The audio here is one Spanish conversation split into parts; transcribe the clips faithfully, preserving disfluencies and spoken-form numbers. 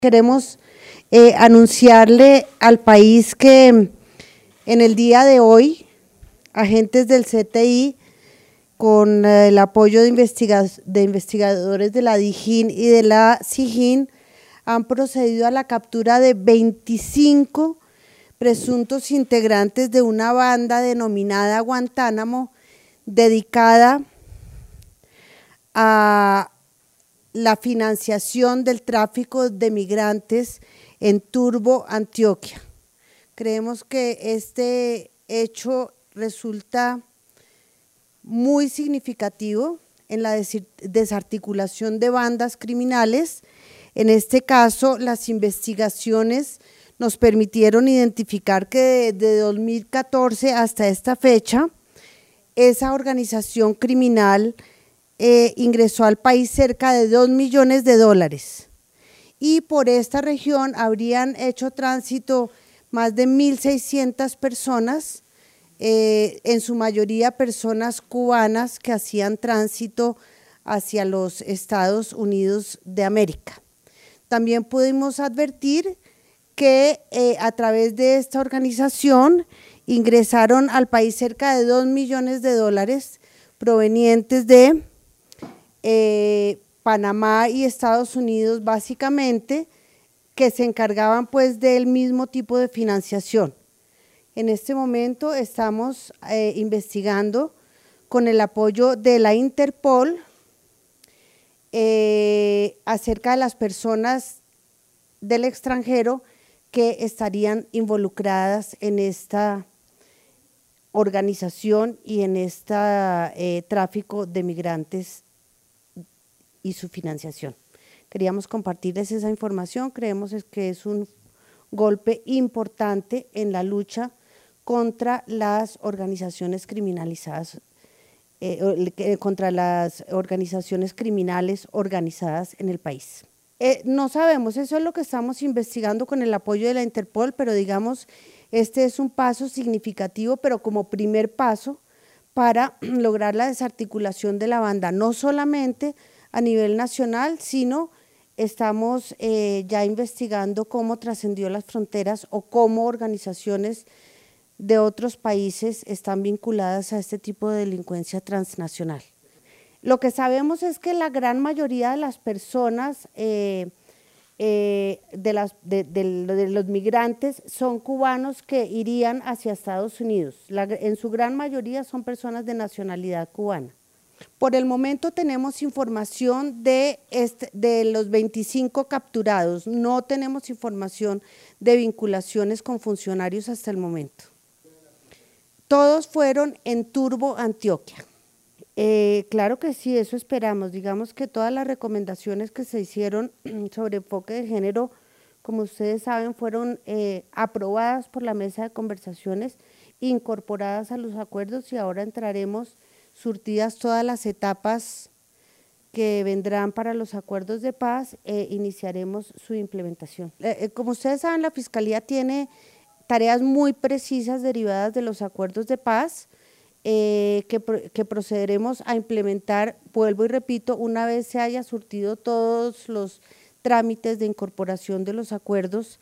Queremos eh, anunciarle al país que en el día de hoy, agentes del C T I, con eh, el apoyo de, investiga de investigadores de la DIJÍN y de la SIJÍN, han procedido a la captura de veinticinco presuntos integrantes de una banda denominada Guantánamo, dedicada a la financiación del tráfico de migrantes en Turbo, Antioquia. Creemos que este hecho resulta muy significativo en la desarticulación de bandas criminales. En este caso, las investigaciones nos permitieron identificar que desde dos mil catorce hasta esta fecha, esa organización criminal Eh, ingresó al país cerca de dos millones de dólares y por esta región habrían hecho tránsito más de mil seiscientas personas, eh, en su mayoría personas cubanas que hacían tránsito hacia los Estados Unidos de América. También pudimos advertir que eh, a través de esta organización ingresaron al país cerca de dos millones de dólares provenientes de Eh, Panamá y Estados Unidos, básicamente, que se encargaban pues del mismo tipo de financiación. En este momento estamos eh, investigando con el apoyo de la Interpol eh, acerca de las personas del extranjero que estarían involucradas en esta organización y en este eh, tráfico de migrantes y su financiación. Queríamos compartirles esa información, creemos que es un golpe importante en la lucha contra las organizaciones criminalizadas, eh, contra las organizaciones criminales organizadas en el país. Eh, no sabemos, eso es lo que estamos investigando con el apoyo de la Interpol, pero digamos, este es un paso significativo, pero como primer paso para lograr la desarticulación de la banda, no solamente a nivel nacional, sino estamos eh, ya investigando cómo trascendió las fronteras o cómo organizaciones de otros países están vinculadas a este tipo de delincuencia transnacional. Lo que sabemos es que la gran mayoría de las personas, eh, eh, de, las, de, de, de los migrantes, son cubanos que irían hacia Estados Unidos. La, en su gran mayoría son personas de nacionalidad cubana. Por el momento tenemos información de, este, de los veinticinco capturados, no tenemos información de vinculaciones con funcionarios hasta el momento. Todos fueron en Turbo, Antioquia. Eh, claro que sí, eso esperamos, digamos que todas las recomendaciones que se hicieron sobre enfoque de género, como ustedes saben, fueron eh, aprobadas por la mesa de conversaciones, incorporadas a los acuerdos y ahora entraremos surtidas todas las etapas que vendrán para los acuerdos de paz, eh, iniciaremos su implementación. Eh, eh, como ustedes saben, la Fiscalía tiene tareas muy precisas derivadas de los acuerdos de paz eh, que, que procederemos a implementar, vuelvo y repito, una vez se haya surtido todos los trámites de incorporación de los acuerdos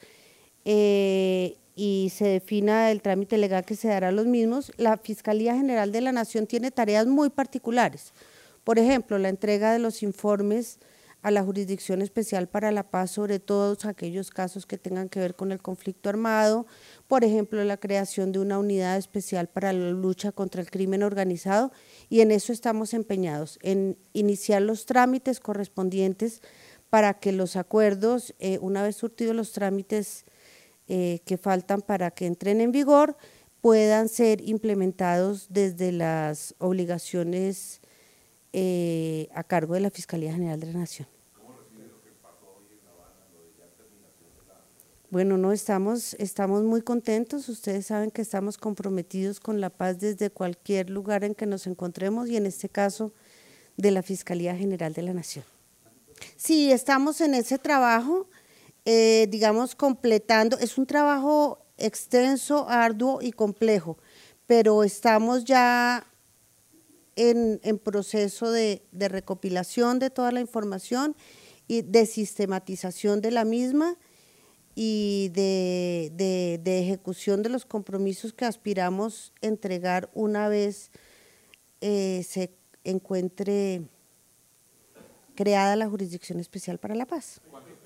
eh, y se defina el trámite legal que se dará a los mismos. La Fiscalía General de la Nación tiene tareas muy particulares, por ejemplo, la entrega de los informes a la Jurisdicción Especial para la Paz sobre todos aquellos casos que tengan que ver con el conflicto armado, por ejemplo, la creación de una unidad especial para la lucha contra el crimen organizado, y en eso estamos empeñados, en iniciar los trámites correspondientes para que los acuerdos, eh, una vez surtidos los trámites Eh, que faltan para que entren en vigor, puedan ser implementados desde las obligaciones eh, a cargo de la Fiscalía General de la Nación. ¿Cómo recibe lo que pasó hoy en La Habana, lo de ya terminación de la… Bueno, no, estamos, estamos muy contentos, ustedes saben que estamos comprometidos con la paz desde cualquier lugar en que nos encontremos y en este caso de la Fiscalía General de la Nación. Sí, estamos en ese trabajo. Eh, digamos, completando, es un trabajo extenso, arduo y complejo, pero estamos ya en, en proceso de, de recopilación de toda la información y de sistematización de la misma y de, de, de ejecución de los compromisos que aspiramos entregar una vez eh, se encuentre creada la Jurisdicción Especial para la Paz.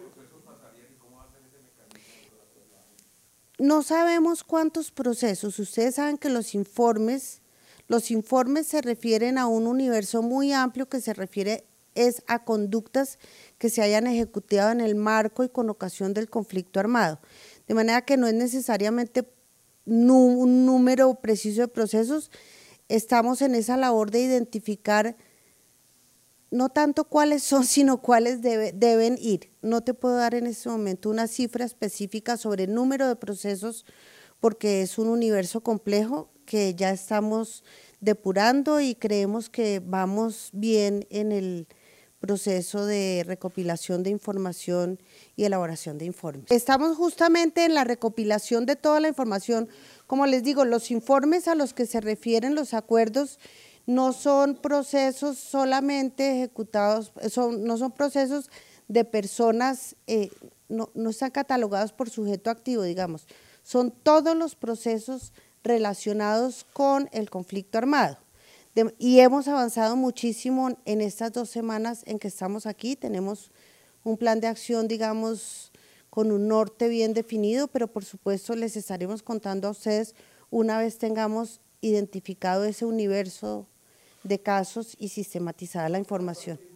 No sabemos cuántos procesos. Ustedes saben que los informes, los informes se refieren a un universo muy amplio que se refiere es a conductas que se hayan ejecutado en el marco y con ocasión del conflicto armado. De manera que no es necesariamente un número preciso de procesos, estamos en esa labor de identificar no tanto cuáles son, sino cuáles debe, deben ir. No te puedo dar en este momento una cifra específica sobre el número de procesos porque es un universo complejo que ya estamos depurando y creemos que vamos bien en el proceso de recopilación de información y elaboración de informes. Estamos justamente en la recopilación de toda la información. Como les digo, los informes a los que se refieren los acuerdos no son procesos solamente ejecutados, son, no son procesos de personas, eh, no, no están catalogados por sujeto activo, digamos, son todos los procesos relacionados con el conflicto armado. De, y hemos avanzado muchísimo en estas dos semanas en que estamos aquí, tenemos un plan de acción, digamos, con un norte bien definido, pero por supuesto les estaremos contando a ustedes una vez tengamos identificado ese universo de casos y sistematizada la información.